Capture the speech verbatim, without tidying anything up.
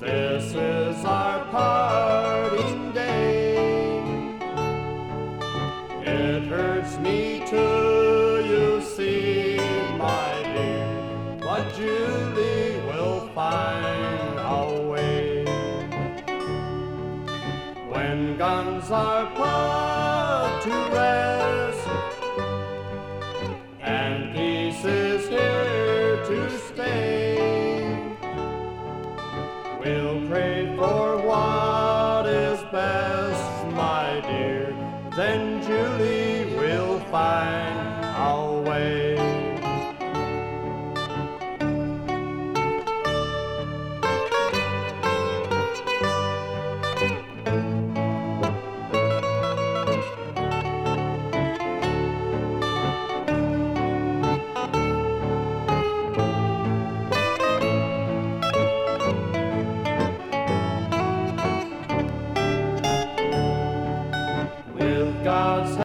This is our parting day. It hurts me to you see, my dear, but Julie will find a way. When guns are put to rest and peace is here to stay, we'll pray for what is best, my dear, then Julie will find